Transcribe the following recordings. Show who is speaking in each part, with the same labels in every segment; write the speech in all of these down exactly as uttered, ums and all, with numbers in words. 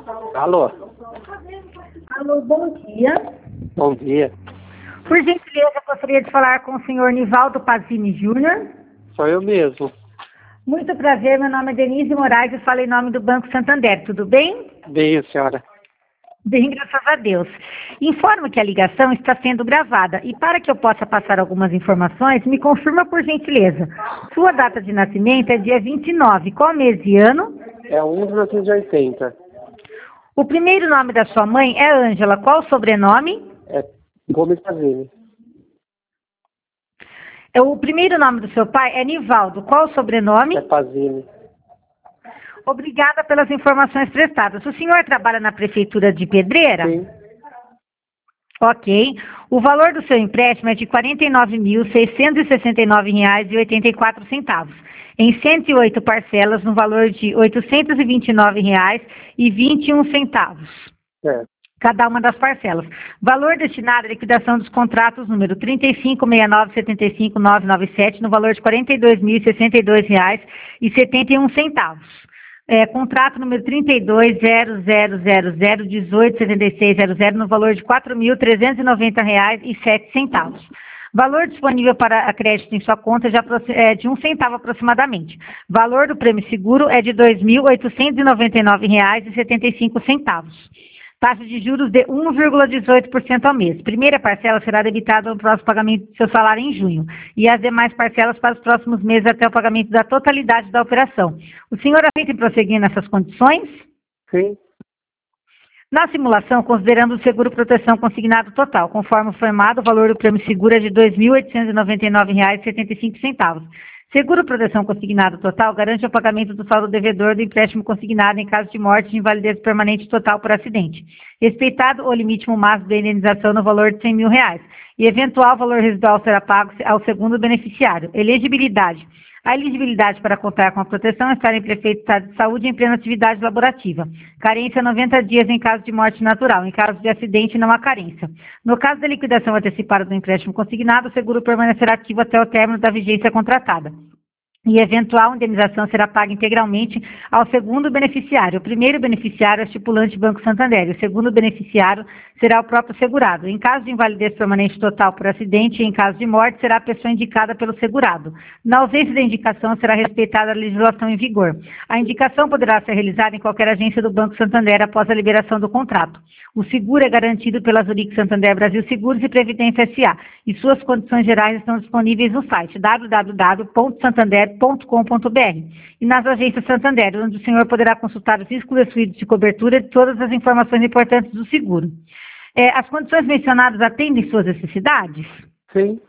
Speaker 1: Alô?
Speaker 2: Alô, bom dia.
Speaker 1: Bom dia.
Speaker 2: Por gentileza, gostaria de falar com o senhor Nivaldo Pazini Júnior.
Speaker 1: Sou eu mesmo.
Speaker 2: Muito prazer, meu nome é Denise Moraes e falo em nome do Banco Santander, tudo bem?
Speaker 1: Bem, senhora.
Speaker 2: Bem, graças a Deus. Informo que a ligação está sendo gravada e para que eu possa passar algumas informações, me confirma por gentileza. Sua data de nascimento é dia vinte e nove, qual mês e ano?
Speaker 1: É um de mil novecentos e oitenta.
Speaker 2: O primeiro nome da sua mãe é Ângela, qual o sobrenome?
Speaker 1: É Gomes Pazini.
Speaker 2: O primeiro nome do seu pai é Nivaldo, qual o sobrenome?
Speaker 1: É Pazini.
Speaker 2: Obrigada pelas informações prestadas. O senhor trabalha na Prefeitura de Pedreira?
Speaker 1: Sim.
Speaker 2: Ok. O valor do seu empréstimo é de quarenta e nove mil, seiscentos e sessenta e nove reais e oitenta e quatro centavos, em cento e oito parcelas, no valor de oitocentos e vinte e nove reais e vinte e um centavos.
Speaker 1: É.
Speaker 2: Cada uma das parcelas. Valor destinado à liquidação dos contratos número trinta e cinco, sessenta e nove, setenta e cinco, novecentos e noventa e sete, no valor de quarenta e dois mil e sessenta e dois reais e setenta e um centavos. É, contrato número trinta e dois, zero zero zero zero, dezoito, setenta e seis, zero zero, no valor de quatro mil trezentos e noventa reais e sete centavos. Valor disponível para crédito em sua conta é de um centavo aproximadamente. Valor do prêmio seguro é de dois mil oitocentos e noventa e nove reais e setenta e cinco centavos. Taxa de juros de um vírgula dezoito por cento ao mês. Primeira parcela será debitada no próximo pagamento do seu salário em junho e as demais parcelas para os próximos meses até o pagamento da totalidade da operação. O senhor aceita em prosseguir nessas condições?
Speaker 1: Sim.
Speaker 2: Na simulação, considerando o seguro proteção consignado total, conforme formado, o valor do prêmio seguro é de dois mil oitocentos e noventa e nove reais e setenta e cinco centavos. Seguro proteção consignado total garante o pagamento do saldo devedor do empréstimo consignado em caso de morte de invalidez permanente total por acidente, respeitado o limite máximo da indenização no valor de cem mil reais, e eventual valor residual será pago ao segundo beneficiário. Elegibilidade. A elegibilidade para contar com a proteção é estar em perfeito estado de saúde em plena atividade laborativa. Carência noventa dias em caso de morte natural. Em caso de acidente, não há carência. No caso da liquidação antecipada do empréstimo consignado, o seguro permanecerá ativo até o término da vigência contratada. E eventual indenização será paga integralmente ao segundo beneficiário. O primeiro beneficiário é o estipulante Banco Santander. O segundo beneficiário será o próprio segurado. Em caso de invalidez permanente total por acidente e em caso de morte, será a pessoa indicada pelo segurado. Na ausência da indicação, será respeitada a legislação em vigor. A indicação poderá ser realizada em qualquer agência do Banco Santander após a liberação do contrato. O seguro é garantido pela Zurich Santander Brasil Seguros e Previdência S A e suas condições gerais estão disponíveis no site w w w ponto santander ponto com ponto b r e nas agências Santander, onde o senhor poderá consultar os riscos excluídos de cobertura e todas as informações importantes do seguro. É, as condições mencionadas atendem suas necessidades?
Speaker 1: Sim.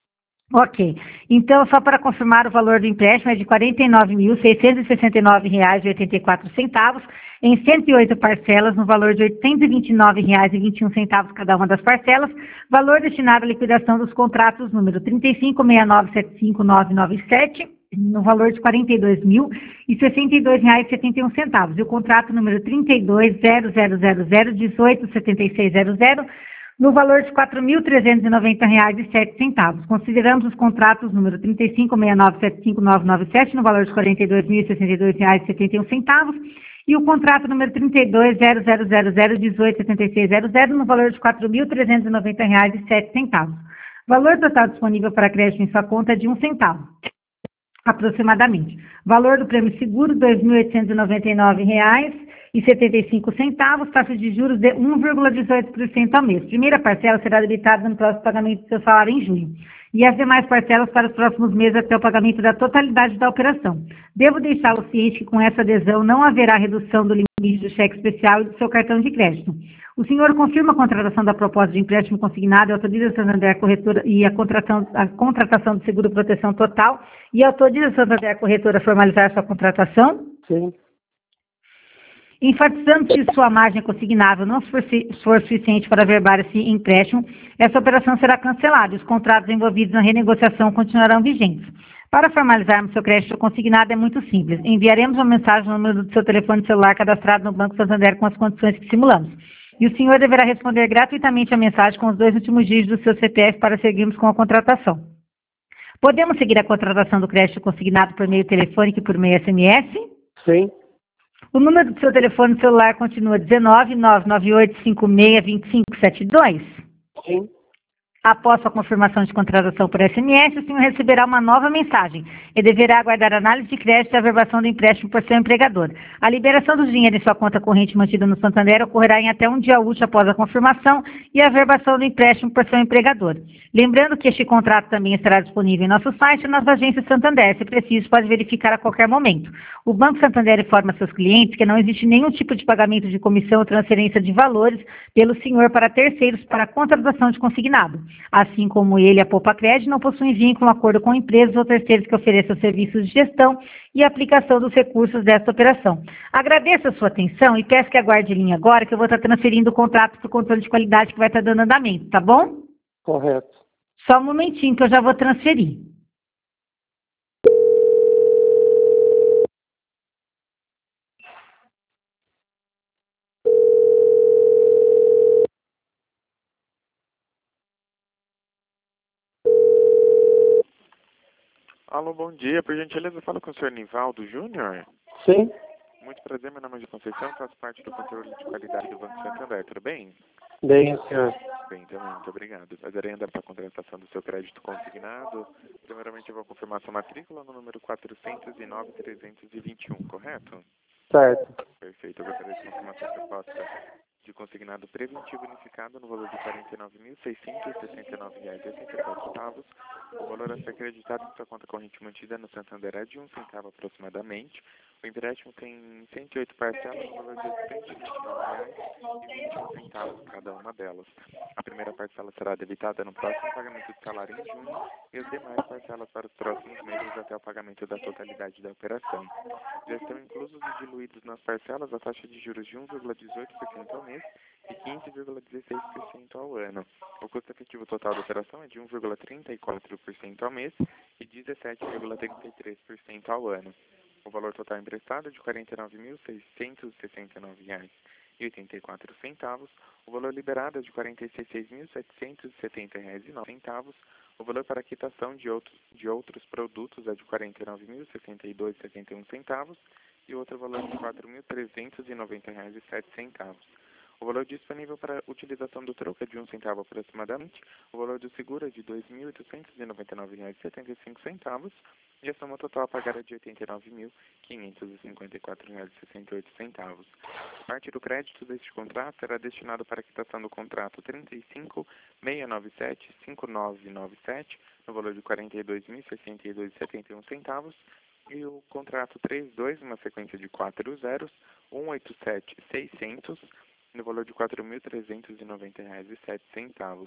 Speaker 2: Ok. Então, só para confirmar, o valor do empréstimo é de quarenta e nove mil, seiscentos e sessenta e nove reais e oitenta e quatro centavos, em cento e oito parcelas, no valor de oitocentos e vinte e nove reais e vinte e um centavos cada uma das parcelas, valor destinado à liquidação dos contratos número trinta e cinco, sessenta e nove, setenta e cinco, novecentos e noventa e sete, no valor de quarenta e dois mil e sessenta e dois reais e setenta e um centavos, e o contrato número trinta e dois, zero zero zero zero, dezoito, setenta e seis, zero zero, no valor de quatro mil trezentos e noventa reais e sete centavos. Consideramos os contratos número trinta e cinco, sessenta e nove, setenta e cinco, novecentos e noventa e sete, no valor de quarenta e dois mil e sessenta e dois reais e setenta e um centavos, e o contrato número trinta e dois, zero zero zero zero, dezoito, setenta e seis, zero zero, no valor de quatro mil trezentos e noventa reais e sete centavos. Valor total disponível para crédito em sua conta é de um centavo, aproximadamente. Valor do prêmio seguro, dois mil oitocentos e noventa e nove reais e setenta e cinco centavos, taxa de juros de um vírgula dezoito por cento ao mês. Primeira parcela será debitada no próximo pagamento do seu salário em junho, e as demais parcelas para os próximos meses até o pagamento da totalidade da operação. Devo deixá-lo ciente que com essa adesão não haverá redução do limite do cheque especial e do seu cartão de crédito. O senhor confirma a contratação da proposta de empréstimo consignado e autoriza a Santander Corretora e a contratação, a contratação do seguro proteção total e autoriza a Santander Corretora a formalizar sua contratação?
Speaker 1: Sim.
Speaker 2: Enfatizando que sua margem consignável não for, for suficiente para averbar esse empréstimo, essa operação será cancelada e os contratos envolvidos na renegociação continuarão vigentes. Para formalizarmos seu crédito consignado é muito simples. Enviaremos uma mensagem no número do seu telefone celular cadastrado no Banco Santander com as condições que simulamos. E o senhor deverá responder gratuitamente a mensagem com os dois últimos dígitos do seu C P F para seguirmos com a contratação. Podemos seguir a contratação do crédito consignado por meio telefônico e por meio S M S?
Speaker 1: Sim.
Speaker 2: O número do seu telefone celular continua dezenove, nove nove oito, cinco seis, dois cinco sete dois.
Speaker 1: Sim.
Speaker 2: Após sua confirmação de contratação por S M S, o senhor receberá uma nova mensagem e deverá aguardar a análise de crédito e a averbação do empréstimo por seu empregador. A liberação do dinheiro em sua conta corrente mantida no Santander ocorrerá em até um dia útil após a confirmação e a averbação do empréstimo por seu empregador. Lembrando que este contrato também estará disponível em nosso site e nas agências Santander. Se preciso, pode verificar a qualquer momento. O Banco Santander informa seus clientes que não existe nenhum tipo de pagamento de comissão ou transferência de valores pelo senhor para terceiros para a contratação de consignado. Assim como ele, a Poupa Crédito não possuem vínculo, acordo com empresas ou terceiros que ofereçam serviços de gestão e aplicação dos recursos desta operação. Agradeço a sua atenção e peço que aguarde em linha agora, que eu vou estar transferindo o contrato para o controle de qualidade que vai estar dando andamento, tá bom?
Speaker 1: Correto.
Speaker 2: Só um momentinho que eu já vou transferir.
Speaker 3: Alô, bom dia. Por gentileza, fala com o senhor Nivaldo Júnior.
Speaker 1: Sim.
Speaker 3: Muito prazer, meu nome é Gil Conceição, faço parte do controle de qualidade do Banco Santander. Tudo bem?
Speaker 1: Bem, senhor.
Speaker 3: Bem, também, muito obrigado. Fazerei andar para a contratação do seu crédito consignado. Primeiramente, eu vou confirmar sua matrícula no número quatrocentos e nove, trezentos e vinte e um, correto?
Speaker 1: Certo.
Speaker 3: Perfeito. Eu gostaria de confirmar sua proposta de consignado preventivo unificado no valor de quarenta e nove mil, seiscentos e sessenta e nove reais e oitenta e quatro centavos. O valor a ser acreditado em sua conta corrente mantida no Santander é de um centavo aproximadamente. O empréstimo tem cento e oito parcelas no valor de oitocentos e vinte e nove reais e vinte e um centavos cada uma delas. A primeira parcela será debitada no próximo pagamento de salário em junho e as demais parcelas para os próximos meses até o pagamento da totalidade da operação. Já estão inclusos e diluídos nas parcelas a taxa de juros de um vírgula dezoito por cento ao mês e quinze vírgula dezesseis por cento ao ano. O custo efetivo total da operação é de um vírgula trinta e quatro por cento ao mês e dezessete vírgula trinta e três por cento ao ano. O valor total emprestado é de quarenta e nove mil, seiscentos e sessenta e nove reais e oitenta e quatro centavos. O valor liberado é de quarenta e seis mil, setecentos e setenta reais e nove centavos. O valor para quitação de outros, de outros produtos é de quarenta e nove mil, sessenta e dois reais e setenta e um centavos e outro valor de quatro mil, trezentos e noventa reais e sete centavos. O valor disponível para utilização do troco é de um centavo aproximadamente. O valor do seguro é de dois mil, oitocentos e noventa e nove reais e setenta e cinco centavos. E a soma total a pagar é de oitenta e nove mil, quinhentos e cinquenta e quatro reais e sessenta e oito centavos. Parte do crédito deste contrato será destinado para a quitação do contrato trinta e cinco, seiscentos e noventa e sete, cinquenta e nove noventa e sete, no valor de quarenta e dois mil, sessenta e dois reais e setenta e um centavos. E o contrato trinta e dois, uma sequência de quatro zeros, cento e oitenta e sete, seiscentos, no valor de quatro mil, trezentos e noventa reais e sete centavos.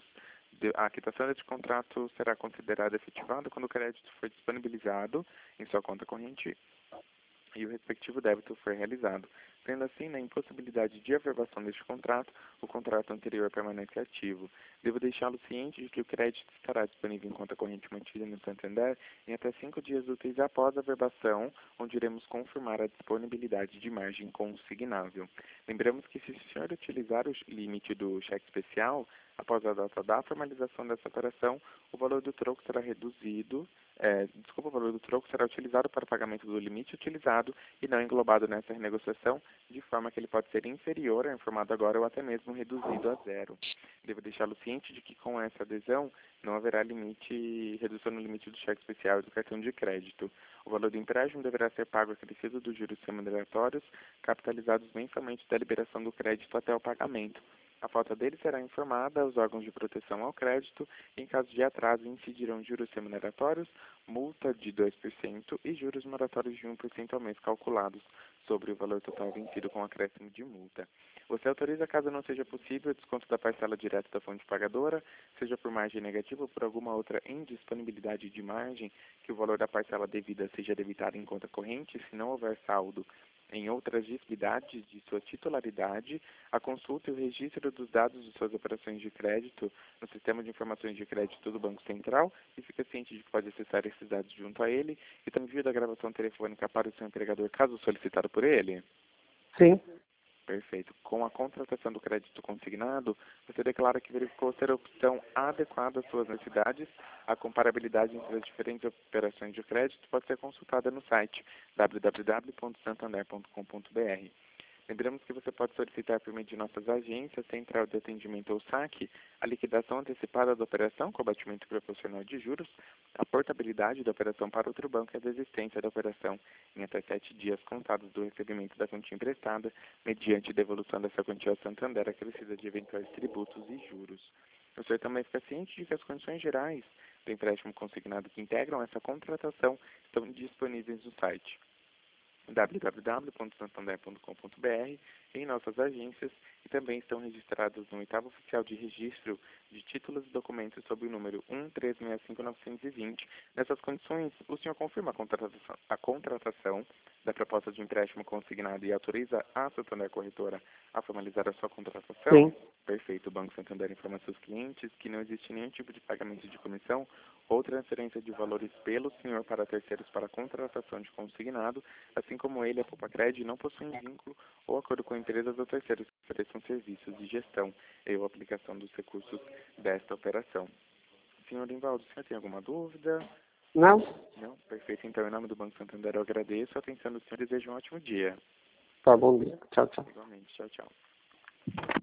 Speaker 3: A quitação deste contrato será considerada efetivada quando o crédito for disponibilizado em sua conta corrente e o respectivo débito for realizado. Sendo assim, na impossibilidade de averbação deste contrato, o contrato anterior permanece ativo. Devo deixá-lo ciente de que o crédito estará disponível em conta corrente mantida no Santander em até cinco dias úteis após a averbação, onde iremos confirmar a disponibilidade de margem consignável. Lembramos que se o senhor utilizar o limite do cheque especial, após a data da formalização dessa operação, o valor do troco será reduzido, é, desculpa, o valor do troco será utilizado para o pagamento do limite utilizado e não englobado nessa renegociação, de forma que ele pode ser inferior ao informado agora ou até mesmo reduzido a zero. Devo deixá-lo ciente de que com essa adesão não haverá limite, redução no limite do cheque especial e do cartão de crédito. O valor do empréstimo deverá ser pago acrescido dos juros remuneratórios, capitalizados mensalmente da liberação do crédito até o pagamento. A falta dele será informada aos órgãos de proteção ao crédito e, em caso de atraso, incidirão juros remuneratórios, multa de dois por cento e juros moratórios de um por cento ao mês calculados sobre o valor total vencido com acréscimo de multa. Você autoriza, caso não seja possível, o desconto da parcela direta da fonte pagadora, seja por margem negativa ou por alguma outra indisponibilidade de margem, que o valor da parcela devida seja debitado em conta corrente, se não houver saldo em outras dívvidas de sua titularidade, a consulta e o registro dos dados de suas operações de crédito no Sistema de Informações de Crédito do Banco Central e fica ciente de que pode acessar esses dados junto a ele e também envio da gravação telefônica para o seu empregador caso solicitado por ele.
Speaker 1: Sim.
Speaker 3: Perfeito. Com a contratação do crédito consignado, você declara que verificou ser a opção adequada às suas necessidades. A comparabilidade entre as diferentes operações de crédito pode ser consultada no site w w w ponto santander ponto com ponto b r. Lembramos que você pode solicitar por meio de nossas agências, central de atendimento ou saque, a liquidação antecipada da operação com abatimento proporcional de juros, a portabilidade da operação para outro banco e a desistência da operação em até sete dias contados do recebimento da quantia emprestada, mediante devolução dessa quantia ao Santander acrescida de eventuais tributos e juros. O senhor também fica ciente de que as condições gerais do empréstimo consignado que integram essa contratação estão disponíveis no site w w w ponto santander ponto com ponto b r, em nossas agências, e também estão registrados no oitavo oficial de registro de títulos e documentos sob o número um três seis cinco nove dois zero. Nessas condições, o senhor confirma a contratação, a contratação da proposta de empréstimo consignado e autoriza a Santander Corretora a formalizar a sua contratação?
Speaker 1: Sim.
Speaker 3: Perfeito. O Banco Santander informa seus clientes que não existe nenhum tipo de pagamento de comissão ou transferência de valores pelo senhor para terceiros para contratação de consignado, assim como ele, a Poupa-Cred, não possuem vínculo ou acordo com empresas ou terceiros que ofereçam serviços de gestão e ou aplicação dos recursos desta operação. Senhor Invaldo, o senhor tem alguma dúvida?
Speaker 1: Não?
Speaker 3: Não? Perfeito. Então, em nome do Banco Santander, eu agradeço a atenção do senhor e desejo um ótimo dia.
Speaker 1: Tá, bom dia. Tchau, tchau.
Speaker 3: Igualmente. Tchau, tchau.